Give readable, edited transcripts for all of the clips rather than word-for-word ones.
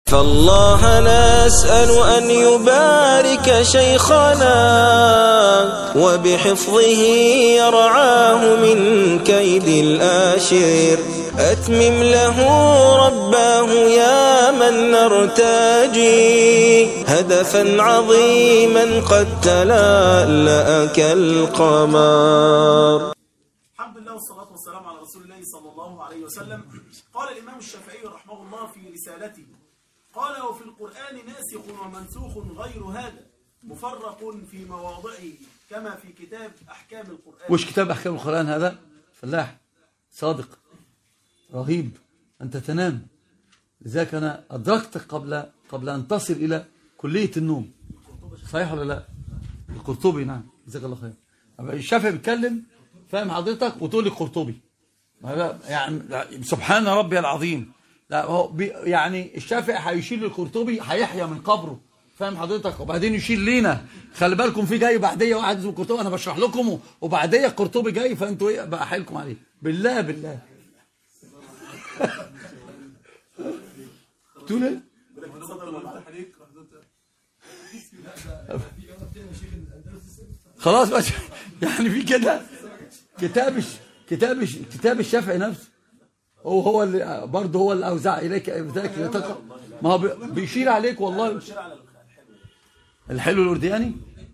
فالله نسأل أن يبارك شيخنا وبحفظه يرعاه من كيد الآشر. أتمم له رباه يا من نرتجي هدفا عظيما قد تلألأ كالقمر. الحمد لله والصلاة والسلام على رسول الله صلى الله عليه وسلم. قال الإمام الشافعي رحمه الله في رسالته: قال: وفي القرآن ناسخ ومنسوخ غير هذا مفرق في مواضعه كما في كتاب أحكام القرآن. وش كتاب أحكام القرآن هذا؟ فلاح صادق رهيب، أنت تنام، لذلك أنا أدركتك قبل أن تصل إلى كلية النوم. صحيح ولا لا؟ القرطبي، نعم، جزاك الله خير. الشافعي بيتكلم، فاهم حضرتك، وتقول لي القرطبي، يعني سبحان ربي العظيم. لا هو يعني الشافعي هيشيل القرطبي، هيحيا من قبره، فاهم حضرتك، وبعدين يشيل لينا. خلي بالكم في جاي بعديه واحد اسمه القرطبي، انا بشرح لكم، وبعديه القرطبي جاي، فانتوا ايه بقى حيلكم عليه. بالله تقول ايه؟ خلاص بقى، يعني في كده كتاب الشافعي نفسه هو اللي برضه هو اللي اوزع اليك ذاك، ما هو بيشير عليك والله. الحلو الاردياني،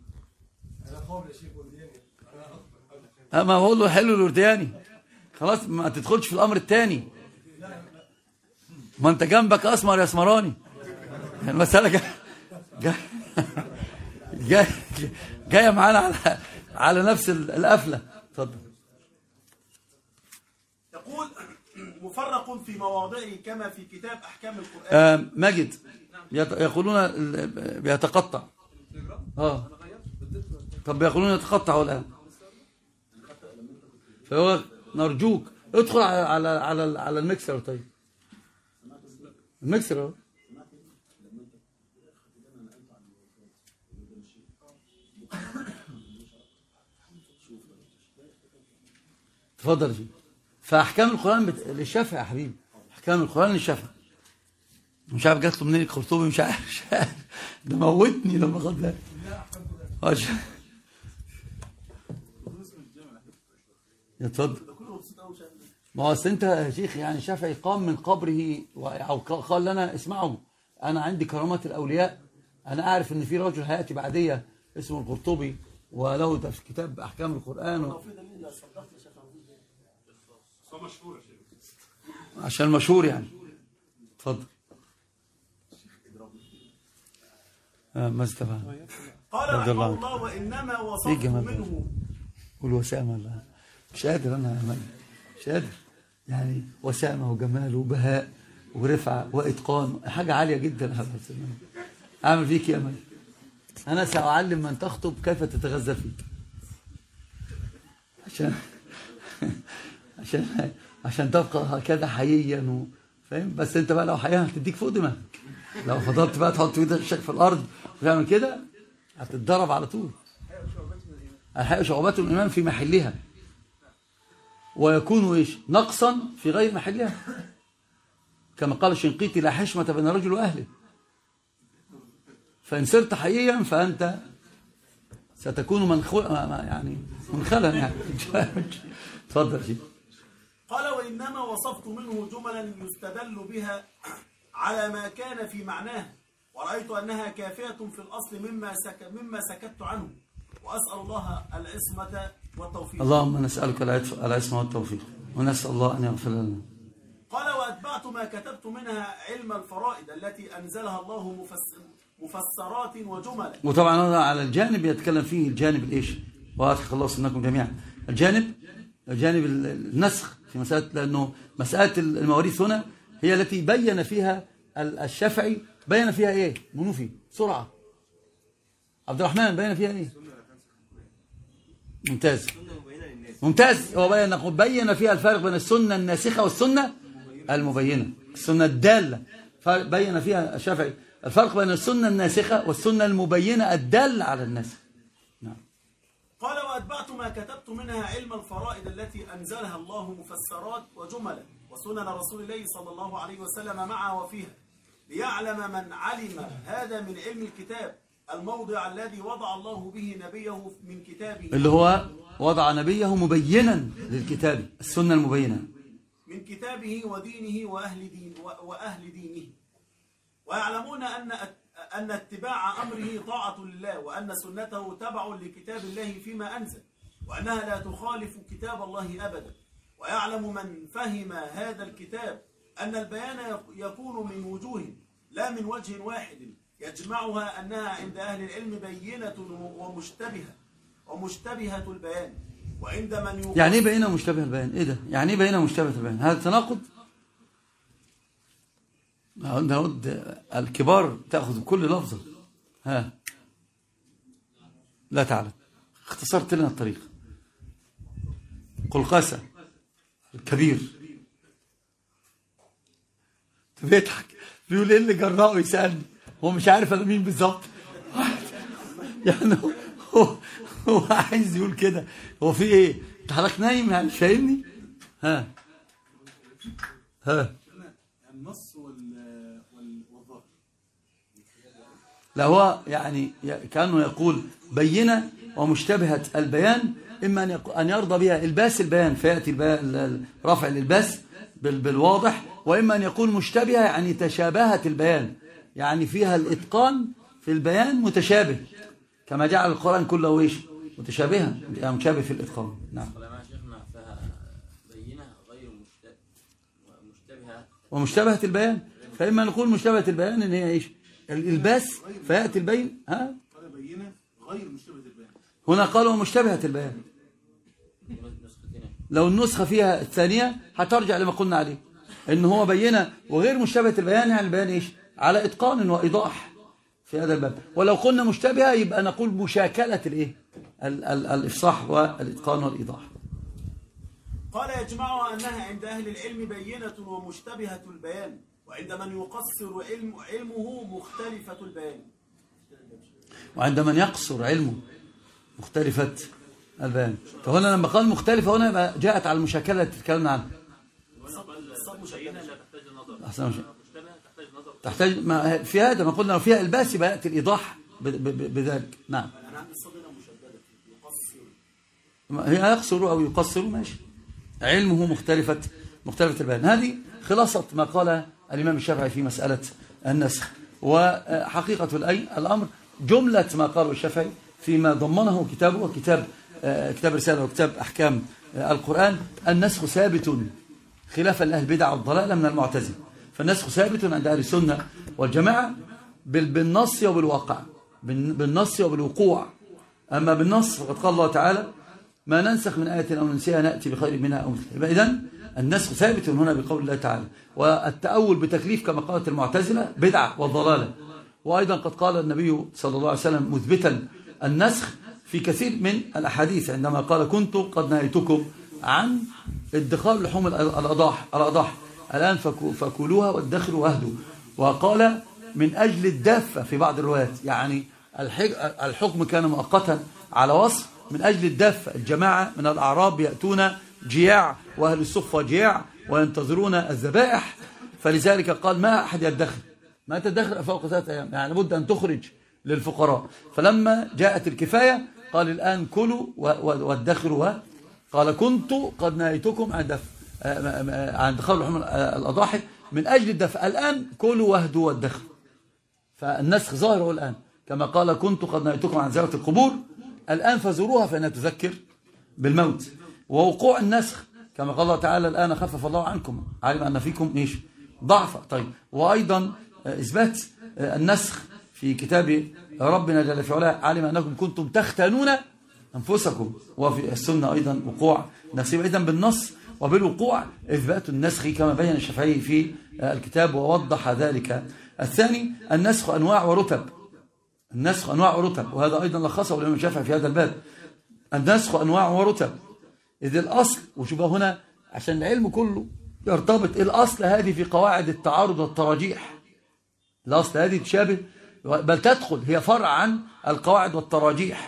ما هو له حلو الاردياني، خلاص ما تدخلش في الامر الثاني، ما انت جنبك اسمر يا اسمراني، المساله جايه معانا على نفس القفله. اتفضل. يقول: مفرق في مواضعه كما في كتاب أحكام القرآن. ماجد يقولون بيتقطع. طب يقولون يتقطع الآن، فهو نرجوك ادخل على الميكسر. طيب الميكسر اهو. تفضل جي. فأحكام القرآن للشافعي يا حبيبي، أحكام القرآن للشافعي. مش عارف جات له منين القرطبي، مش عارف ده موتني لما خد بالي. اتفضل. ما هو اصل انت يا شيخ، يعني الشافعي قام من قبره او قال لنا اسمعوا، انا عندي كرامات الاولياء، انا اعرف ان في رجل هياتي بعديه اسمه القرطبي وله في كتاب احكام القرآن عشان مشهور يعني. اتفضل. ما استفهم. قال رحمه الله: وإنما وصفت منه والوسامة. لا مش قادر أنا يا من، مش قادر، يعني وسامة وجمال وبهاء ورفعة وإتقان، حاجة عالية جدا. أعمل فيك يا من، أنا سأعلم من تخطب كيف تتغذى فيك عشان تبقى هكذا حييا فاهم. بس انت بقى لو حياها هتديك فوق دماغك، لو فضلت بقى تحط ايدك في الارض وتعمل كده هتتضرب على طول. الحقيقة شعوبات الإيمان في محلها، ويكون ايش نقصا في غير محلها، كما قال الشنقيطي: لا حشمة بين الرجل وأهله. فإن صرت حييا فأنت ستكون منخلا يعني. تفضل شيء. قال: وإنما وصفت منه جملا يستدل بها على ما كان في معناه، ورأيت أنها كافية في الأصل مما سكت عنه، وأسأل الله العصمة والتوفيق. اللهم نسألك العصمة والتوفيق، ونسأل الله أن يغفر لنا. قال: وأتبعت ما كتبت منها علم الفرائض التي أنزلها الله مفسرات وجملا. وطبعا هذا على الجانب يتكلم فيه الجانب الإيش، وأدخل الله سنكم جميعا، الجانب النسخ في مسألة، لأنه مسألة المواريث هنا هي التي بين فيها الشافعي، بين فيها إيه؟ منوفي سرعة عبد الرحمن، بين فيها إيه؟ ممتاز. هو بين فيها الفارق بين السنة الناسخة والسنة المبينة، السنة الدالة. بين فيها الشافعي الفرق بين السنة الناسخة والسنة المبينة الدالة على الناسخ. نعم. قال: وأتبعت ما كتبت منها علم الفرائض التي أنزلها الله مفسرات وجملا، وسنن رسول الله صلى الله عليه وسلم معها وفيها، ليعلم من علم هذا من علم الكتاب الموضع الذي وضع الله به نبيه من كتابه، اللي هو وضع نبيه مبينا للكتاب، السنة المبينة من كتابه ودينه وأهل دينه، ويعلمون أن اتباع أمره طاعة لله، وأن سنته تبع لكتاب الله فيما أنزل، وأنها لا تخالف كتاب الله أبدا. ويعلم من فهم هذا الكتاب أن البيان يكون من وجوه لا من وجه واحد، يجمعها أنها عند أهل العلم بينة ومشتبهة البيان، وعند من يعني ايه بينة ومشتبه البيان؟ ايه ده؟ يعني ايه بينة ومشتبه البيان؟ هذا تناقض؟ الكبار تأخذ كل لفظة. ها لا تعلم، اختصرت لنا الطريق. قلقاسة الكبير بيضحك بيقول ايه اللي جرأه يسألني؟ هو مش عارف انا مين بالظبط. يعني هو عايز يقول كده. هو في ايه؟ انت حضرتك نايم يعني مش فاهمني؟ ها النص والظاهر. لا هو يعني كأنه يقول بينة ومشتبهة البيان، إما أن يرضى بها الباس البيان فيأتي رفع الالباس بالواضح، وإما أن يقول مشتبهة يعني تشابهت البيان، يعني فيها الإتقان في البيان متشابه، كما جعل القرآن كله ايش؟ متشابها، يعني مشابه في الإتقان. نعم. ومشتبهة البيان، فإما نقول مشتبهة البيان إن هي إيش؟ الإلباس فيأتي البين. ها؟ بينة غير مشتبهة البيان. هنا قالوا مشتبهة البيان. لو النسخة فيها الثانية هترجع لما قلنا عليه، إن هو بينة وغير مشتبهة البيان، يعني البيان إيش؟ على إتقان وإيضاح في هذا الباب. ولو قلنا مشتبهة يبقى نقول مشاكلة الإيه؟ الإفصاح والإتقان والإيضاح. قال يجمعها أنها عند أهل العلم بينة ومشتبهة البيان، وعند من يقصر علمه مختلفة البيان. وعند من يقصر علمه مختلفة البيان. فهنا لما قال مختلفة هنا يبقى جاءت على المشاكلة التي تكلمنا عنها. تحتاج ما في هذا ما قلنا فيها الباس يبقى يأتي الإيضاح بذلك. نعم. هي يقصر أو يقصر ماشي. علمه مختلفة البيان. هذه خلاصة ما قال الإمام الشافعي في مسألة النسخ. وحقيقة الأمر جملة ما قاله الشافعي فيما ضمنه كتابه وكتاب رسالة وكتاب أحكام القرآن. النسخ ثابت خلافا لأهل البدع والضلال من المعتزلة. فالنسخ ثابت عند أهل السنة والجماعة بالنص وبالواقع، بالنص وبالوقوع. أما بالنص فقد قال الله تعالى ما ننسخ من آية أو ننسيها نأتي بخير منها أو مثلها. إذن النسخ ثابت هنا بقول الله تعالى. والتأول بتكليف كما قالت المعتزلة بدعة والضلالة. وأيضا قد قال النبي صلى الله عليه وسلم مثبتا النسخ في كثير من الأحاديث عندما قال كنت قد نهيتكم عن ادخار لحوم الأضاحي الآن فكلوها وادخروا واهدوا. وقال من أجل الدافة في بعض الروايات، يعني الحكم كان مؤقتا على وصف من أجل الدافة. الجماعة من الأعراب يأتون جياع وأهل الصفة جياع وينتظرون الذبائح، فلذلك قال ما أحد يدخر، ما تدخر فوق 3 أيام، يعني لابد أن تخرج للفقراء. فلما جاءت الكفاية قال الآن كلوا وادخروا. قال كنت قد نهيتكم عن دخول لحوم الأضاحي من أجل الدفع، الآن كلوا واهدوا وادخروا. فالنسخ ظاهر الآن كما قال كنت قد نهيتكم عن زيارة القبور، الآن فزوروها فإنها تذكر بالموت. ووقوع النسخ كما قال الله تعالى الآن خفف الله عنكم علم أن فيكم إيش؟ ضعف. طيب. وأيضا إثبات النسخ في كتاب ربنا جل في علاه علم أنكم كنتم تختانون أنفسكم، وفي السنة أيضا وقوع نسيب. إذن بالنص وبالوقوع إثبات النسخ كما بين الشافعي في الكتاب ووضح ذلك. الثاني النسخ أنواع ورتب. النسخ أنواع ورتب، وهذا أيضا لخصه الإمام الشافعي في هذا الباب. النسخ أنواع ورتب، إذ الأصل وشوفوا هنا عشان العلم كله يرتبط. الأصل هذه في قواعد التعارض والتراجيح، الأصل هذه تشابه بل تدخل، هي فرع عن القواعد والتراجيح.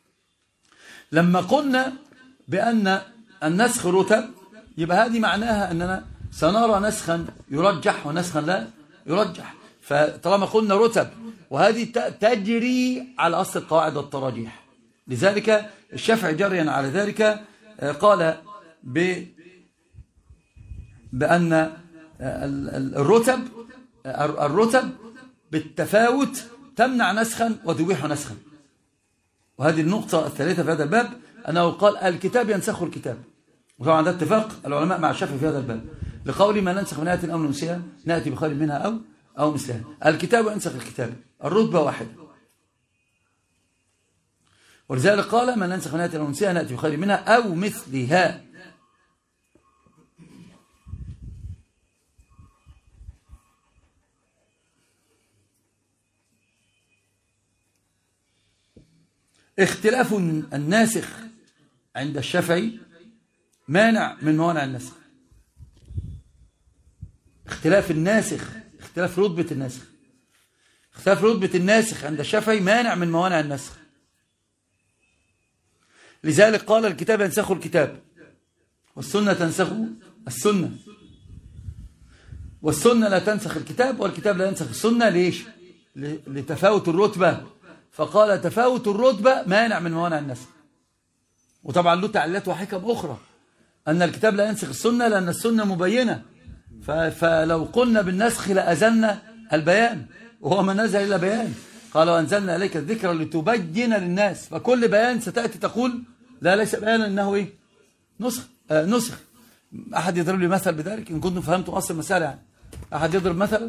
لما قلنا بأن النسخ رتب يبقى هذه معناها أننا سنرى نسخا يرجح ونسخا لا يرجح. فطالما قلنا رتب وهذه تجري على أصل القواعد والتراجيح، لذلك الشافعي جريا على ذلك قال بأن الرتب بالتفاوت تمنع نسخا وتبيح نسخا. وهذه النقطة الثالثة في هذا الباب، أنه قال الكتاب ينسخ الكتاب، وطبعا ده اتفاق العلماء مع الشافعي في هذا الباب، لقول ما ننسخ من آية أو ننسيها نأتي بخير منها أو مثلها. الكتاب ينسخ الكتاب، الرتبة واحدة، ولذلك قال ما ننسخ من آية أو ننسيها نأتي بخير منها أو مثلها. اختلاف الناسخ عند الشافعي مانع من موانع النسخ. اختلاف الناسخ، اختلاف رتبة الناسخ، اختلاف رتبة الناسخ عند الشافعي مانع من موانع النسخ. لذلك قال الكتاب ينسخ الكتاب والسنة تنسخ السنة، والسنة لا تنسخ الكتاب والكتاب لا ينسخ السنة. ليش؟ لتفاوت الرتبة، فقال تفاوت الرتبة مانع من موانع النسخ. وطبعا له تعليلات وحكم أخرى، أن الكتاب لا ينسخ السنة لأن السنة مبينة، فلو قلنا بالنسخ لأزلنا البيان، وهو ما نزل إلا بيان. قال وأنزلنا إليك الذكر لتبين للناس، فكل بيان ستأتي تقول لا ليس بيانا إنه إيه؟ نسخ. أحد يضرب لي مثل بذلك إن كنتم فهمتم أصل المسألة يعني. أحد يضرب مثلا؟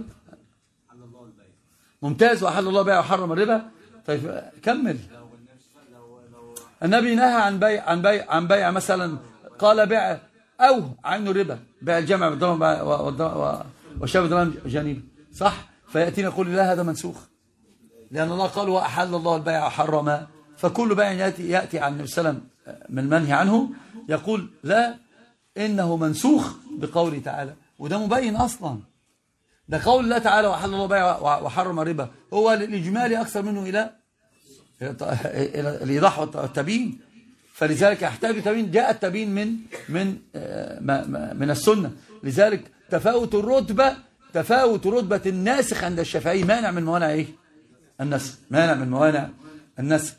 ممتاز. وأحل الله بيع وحرم الربا. طيب كمل. النبي نهى عن بيع مثلا، قال بيع أو عين الربا، بيع الجمع بالضرب وشاب الضرب جانب، صح؟ فيأتينا يقول لا هذا منسوخ، لأن الله قال وأحل الله البيع وحرم. فكل بيع يأتي عن النبي صلى الله عليه وسلم من المنهي عنه يقول لا إنه منسوخ بقوله تعالى، وده مبين أصلا. ده قول الله تعالى وأحل الله البيع وحرم الربا، هو الإجمالي أكثر منه إلى الإيضاح والتبيين. فلذلك يحتاج تبيين، جاء التبيين من السنة. لذلك تفاوت رتبة الناسخ عند الشافعي مانع من موانع ايه؟ النسخ، مانع من موانع النسخ.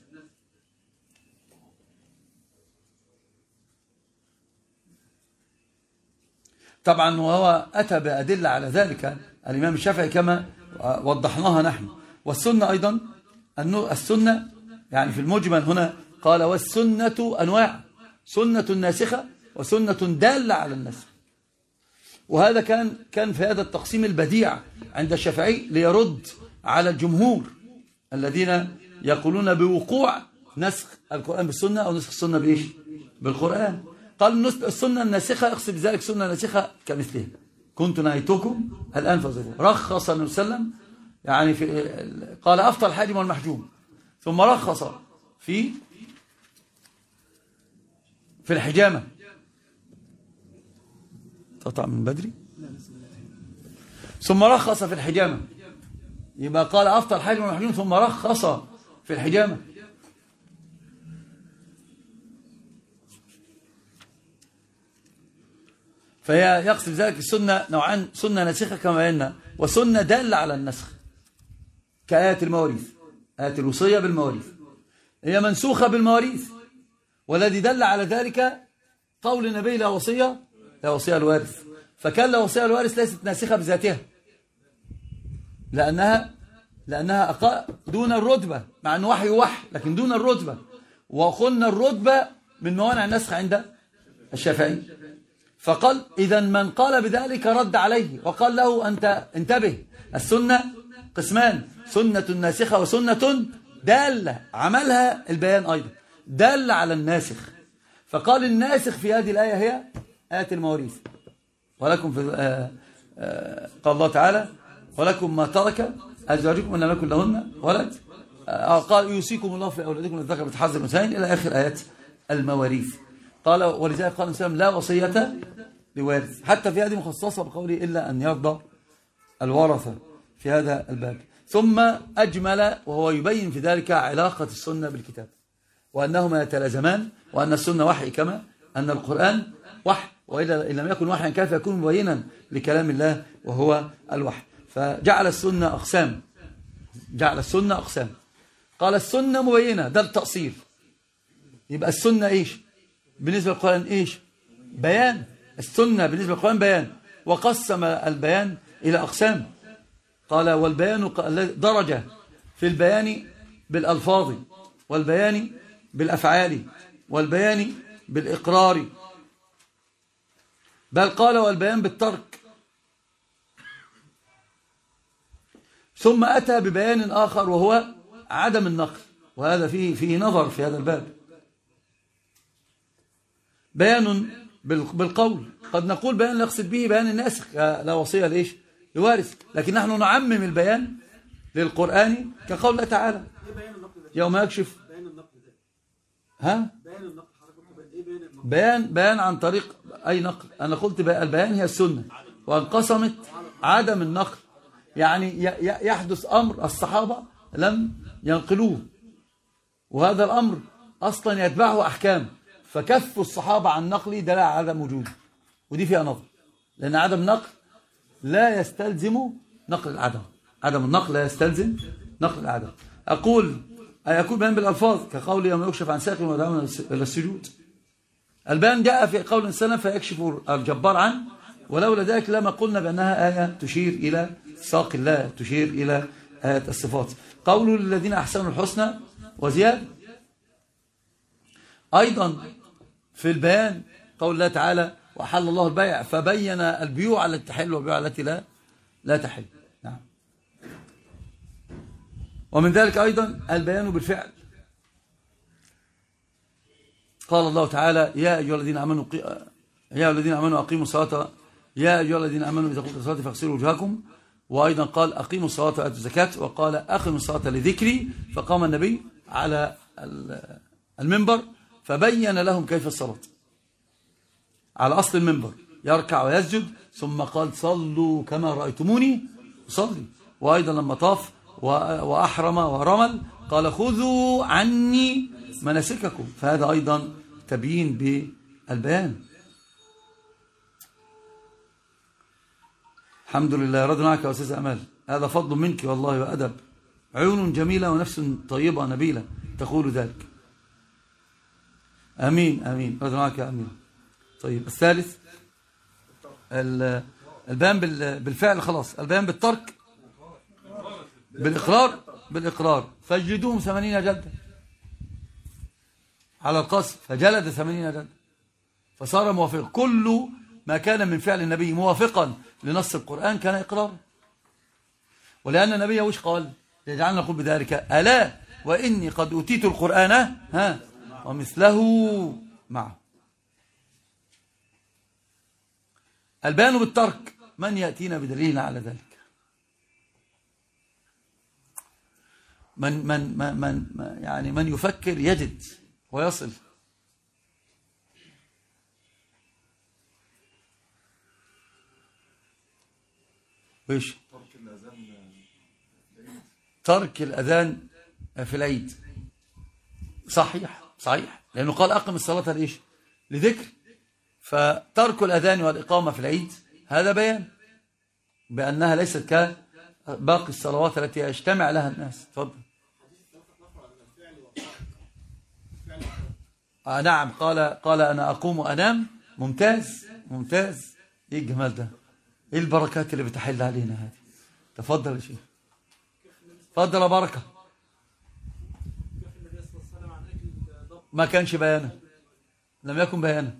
طبعا وهو أتى بأدلة على ذلك الإمام الشافعي كما وضحناها نحن. والسنة أيضا، السنة يعني في المجمل هنا قال والسنة أنواع، سنة ناسخة وسنة دالة على النسخ. وهذا كان في هذا التقسيم البديع عند الشافعي ليرد على الجمهور الذين يقولون بوقوع نسخ القرآن بالسنة أو نسخ السنة بإيش؟ بالقرآن. قال السنة الناسخة يقصد بذلك سنة ناسخة كمثلها، كنت نهيتكم الآن فذروه. رخص النبي صلى الله عليه وسلم يعني قال أفطر الحاجم والمحجوم، ثم رخص في الحجامة. تقطع من بدري. ثم رخص في الحجامة، يبقى قال أفطر الحاجم والمحجوم ثم رخص في الحجامة. فهي يقصد ذلك السنة نوعان، سنة ناسخة كما بينا وسنة دالة على النسخ، كآيات المواريث، آيات الوصية بالمواريث هي منسوخة بالمواريث، والذي دل على ذلك قول النبي لا وصية الوارث. فكان لا وصية الوارث ليست ناسخة بذاتها، لأنها دون الرتبة، مع أنه وحي لكن دون الرتبة. وقلنا الرتبة من موانع النسخ عند الشافعي. فقال إذا من قال بذلك رد عليه وقال له أنت انتبه، السنة قسمان، سنة ناسخة وسنة دالة، عملها البيان أيضا دالة على الناسخ. فقال الناسخ في هذه الآية هي آية المواريث. ولكم في قال الله تعالى ولكم ما ترك أزواجكم إن لم يكن لهن ولد. قال يوصيكم الله في أولادكم للذكر مثل حظ الأنثيين إلى آخر آيات المواريث. قال ولذلك قال الإسلام لا وصية لوارث، حتى في هذه مخصصة بقوله إلا أن يرضى الورثة في هذا الباب. ثم أجمل وهو يبين في ذلك علاقة السنة بالكتاب، وأنهما يتلازمان، وأن السنة وحي كما أن القرآن وحي، وإذا لم يكن وحيا كيف يكون مبينا لكلام الله وهو الوحي. فجعل السنة أقسام، جعل السنة أقسام. قال السنة مبينة، ده التأصيل. يبقى السنة إيش بالنسبة للقرآن؟ إيش؟ بيان. السنة بالنسبة للقرآن بيان، وقسم البيان إلى أقسام. قال والبيان درجة في البيان بالألفاظ، والبيان بالأفعال، والبيان بالإقرار، بل قال والبيان بالترك. ثم أتى ببيان آخر وهو عدم النقل، وهذا فيه نظر في هذا الباب. بيان بالقول، قد نقول بيان نقصد به بيان الناسخ، لا وصية لإيش؟ لوارث، لكن نحن نعمم البيان للقرآن كقول الله تعالى يوم يكشف. ها؟ بيان عن طريق أي نقل. أنا قلت البيان هي السنة، وانقسمت عدم النقل، يعني يحدث أمر الصحابة لم ينقلوه، وهذا الأمر أصلا يتبعه أحكام، فكف الصحابة عن نقله دل على عدم وجوده، ودي فيها نظر، لأن عدم النقل لا يستلزم نقل العدم. عدم النقل لا يستلزم نقل العدم. أقول يكون بيان بالألفاظ كقول يوم يكشف عن ساق ودعونا إلى السجود. البيان جاء في قول السلام فيكشف الجبار عنه، ولولا ذلك لما قلنا بأنها آية تشير إلى ساق الله، تشير إلى آية الصفات. قوله للذين أحسنوا الحسنى وزيادة. أيضا في البيان قول الله تعالى وحل الله البيع، فبين البيوع التي تحل والبيوع التي لا تحل. نعم. ومن ذلك أيضا البيان بالفعل. قال الله تعالى يا أيها الذين آمنوا أقيموا الصلاة، يا أيها الذين آمنوا إذا قمتم الصلاة فاغسلوا وجوهكم. وأيضا قال أقيموا الصلاة وآتوا الزكاة، وقال أقيموا الصلاة لذكري. فقام النبي على المنبر فبين لهم كيف الصلاة على أصل المنبر، يركع ويسجد، ثم قال صلوا كما رأيتموني أصلي. وأيضا لما طاف وأحرم ورمل قال خذوا عني مناسككم، فهذا أيضا تبيين بالبيان. الحمد لله رضنا عنك يا أستاذ أمال، هذا فضل منك والله وأدب، عيون جميلة ونفس طيبة نبيلة تقول ذلك. أمين أمين رضنا عنك يا أمين. طيب الثالث البيان بالفعل، خلاص. البيان بالترك بالإقرار فاجلدوهم 80 جلدة على القصف، فجلد 80 جلدة فصار موافقا. كل ما كان من فعل النبي موافقا لنص القرآن كان إقرارا، ولأن النبي وش قال؟ يجعلنا نقول بذلك ألا وإني قد أوتيت القرآن ومثله معه. البيان بالترك، من يأتينا بدليل على ذلك؟ من يفكر يجد ويصل. ويش؟ ترك الأذان في العيد صحيح، لأنه قال أقم الصلاة لإيش؟ لذكر. فترك الأذان والإقامة في العيد هذا بيان بأنها ليست كباقي الصلوات التي يجتمع لها الناس. تفضل. نعم، قال أنا أقوم وأنام. ممتاز. إيه الجمال ده؟ إيه البركات اللي بتحل علينا هذه؟ تفضل يا شيخ، تفضل يا بركة. ما كانش بيانا، لم يكن بيانا.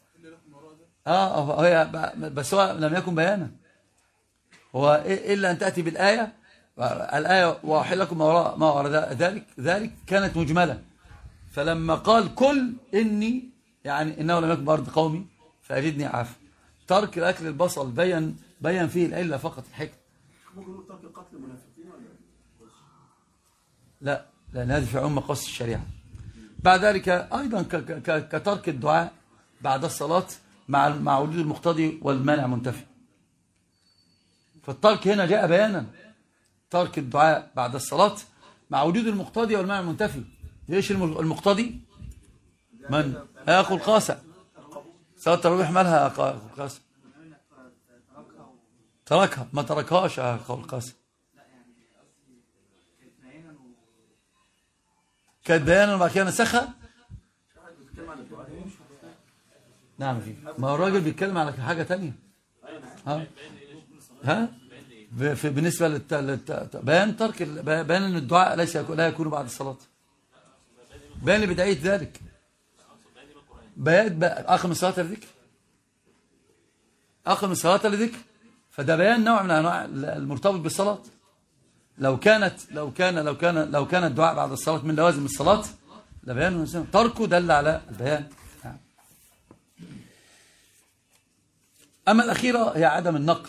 بس هو لم يكن بيانا، هو إلا أن تأتي بالآية. الآية وأحل لكم ما وراء ذلك كانت مجملة. فلما قال كل إني يعني إنه لم يكن بأرض قومي فأجدني عافى. ترك الأكل البصل بين فيه العلة فقط، الحكم. ممكن نقول ترك قتل المنافقين ولا لا، لأن هذه في عموم مقاصد الشريعة. بعد ذلك أيضا كترك الدعاء بعد الصلاة مع وجود المقتضي والمانع منتفي. فالترك هنا جاء بيانا، ترك الدعاء بعد الصلاة مع وجود المقتضي والمانع المنتفي. ايش المقتضي؟ من أخو القاسع صلاة التراويح مالها قاسع؟ تركها ما تركهاش قول القاسم. كانت بيانا وبعد كده نسخها. نعم فيه. ما هو الراجل بيتكلم على حاجة تانية. ها بالنسبة بيان ترك بيان ان الدعاء لا يكون بعد الصلاة. بيان لبداية ذلك. بيان أقم الصلاة لذكر. أقم الصلاة لذكر. فده بيان نوع من أنواع المرتبط بالصلاة. لو كان الدعاء بعد الصلاة من لوازم الصلاة لبيان تركه دل على البيان. أما الأخيرة هي عدم النقل،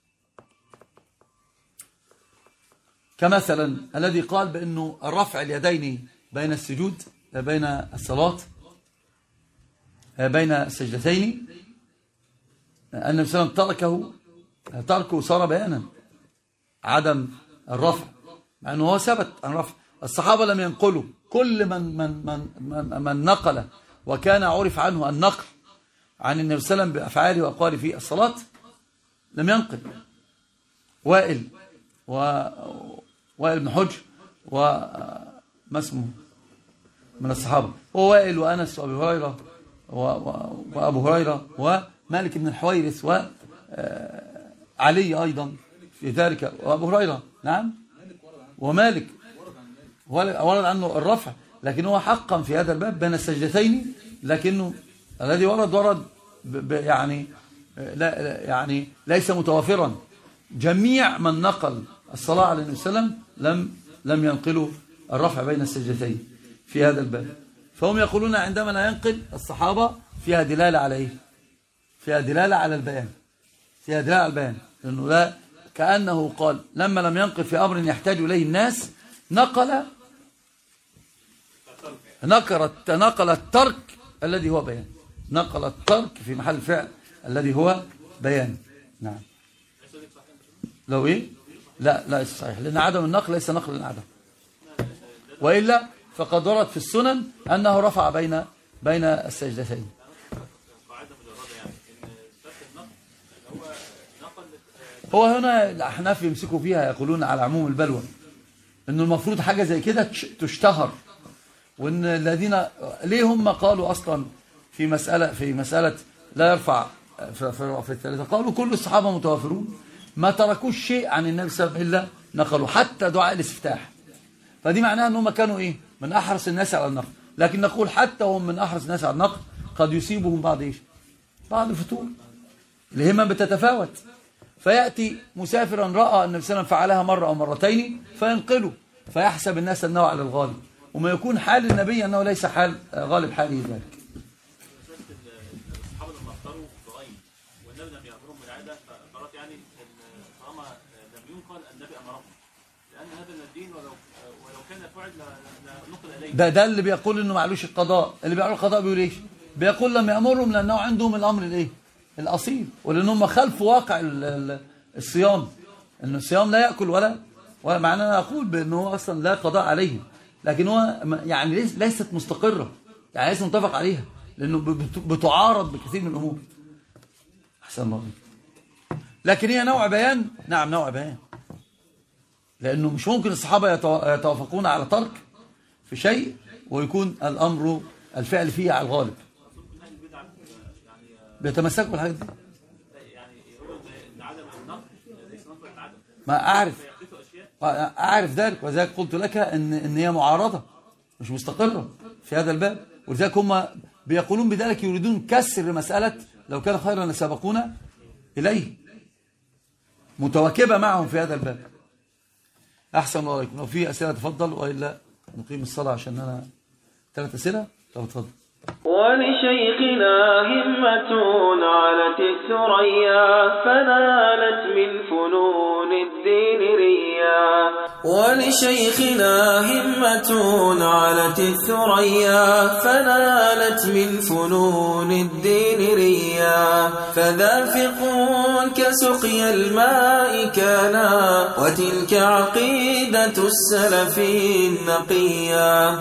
كمثلا الذي قال بأنه الرفع اليدين بين السجود بين الصلاة بين السجدتين أن النبي صلى الله عليه وسلم تركه صار بيانا عدم الرفع، مع أنه هو ثبت عن رفع. الصحابة لم ينقلوا، كل من نقل وكان عرف عنه النقل عن النبي صلى الله عليه وسلم بأفعاله وأقواله في الصلاة لم ينقل. وائل بن حجر وما اسمه من الصحابة، هو وائل وأنس وأبي هريرة وأبو هريرة ومالك بن الحويرث وعلي أيضا في ذلك وأبو هريرة. نعم ومالك ورد عنه الرفع، لكن هو حقا في هذا الباب بين السجدتين، لكنه الذي ورد يعني ليس متوافرا. جميع من نقل الصلاة على النبي صلى الله عليه وسلم لم ينقلوا الرفع بين السجدتين في هذا الباب. فهم يقولون عندما لا ينقل الصحابة فيها دلالة على ايه؟ فيها دلالة على البيان، فيها دلالة على البيان، لأنه لا كأنه قال لما لم ينقل في أمر يحتاج إليه الناس نقل الترك الذي هو بيان، نقل الترك في محل الفعل الذي هو بيان. نعم. لو ايه؟ لا صحيح، لأن عدم النقل ليس نقل للعدم، وإلا فقد ورد في السنن أنه رفع بين السجدتين. هو هنا الأحناف يمسكوا فيها، يقولون على عموم البلوى إنه المفروض حاجة زي كده تشتهر، وإن الذين ليه هم قالوا أصلا في مسألة لا يرفع في الثالثة، قالوا كل الصحابة متوافرون ما تركوش شيء عن النبي صلى الله عليه وسلم إلا نقلوا، حتى دعاء الاستفتاح. فدي معناها أنهم كانوا إيه؟ من أحرص الناس على النقل، لكن نقول حتى هم من أحرص الناس على النقل قد يصيبهم بعض الفتور، الهمم بتتفاوت، فيأتي مسافرا رأى النبي صلى الله عليه وسلم فعلها مرة أو مرتين فينقله، فيحسب الناس أنه على الغالب، وما يكون حال النبي أنه ليس حال غالب حاله ذلك. الصحابة لما اختاروا دعائين والنبي لم يأمرهم بالعادة، فقالت يعني طالما لم ينقل النبي أمرهم، لأن هذا من الدين ولو كان فعل لنقل إليه. ده اللي بيقول إنه معلوش القضاء، اللي بيعمل القضاء بيقول إيش؟ بيقول لم يأمرهم لأنه عندهم الأمر الإيه؟ الأصيل، ولأنهم خلفوا واقع الصيام، إنه الصيام لا يأكل ولا معنى أنا أقول بأنه أصلا لا قضاء عليه، لكن هو يعني ليست مستقرة، يعني ليس متفق عليها، لأنه بتعارض بكثير من الأمور. أحسن الله. لكن هي نوع بيان، نعم نوع بيان، لأنه مش ممكن الصحابة يتوافقون على ترك في شيء ويكون الأمر الفعل فيه على الغالب، بيتمسكوا بالحاجات دي. ما أعرف ذلك، وذلك قلت لك إن هي معارضة مش مستقرة في هذا الباب، ولذلك هم بيقولون بذلك يريدون كسر مسألة لو كان خيرا لسبقونا إليه، متواكبة معهم في هذا الباب. أحسن الله عليكم. لو في أسئلة تفضل، وإلا نقيم الصلاة عشان أنا 3 أسئلة. طب تفضل. ولشيخنا همة علت الثريا فنالت من فنون الدين ريا. ولشيخنا همة علت الثريا فنالت من فنون الدين ريا فذا فقه كسقي الماء كانا وتلك عقيدة السلف النقيا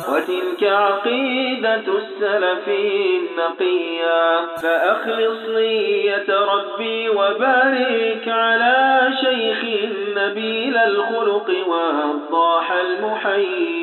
فأخلص نية ربي وبارك على شيخ نبيل الخلق والضاح المحيي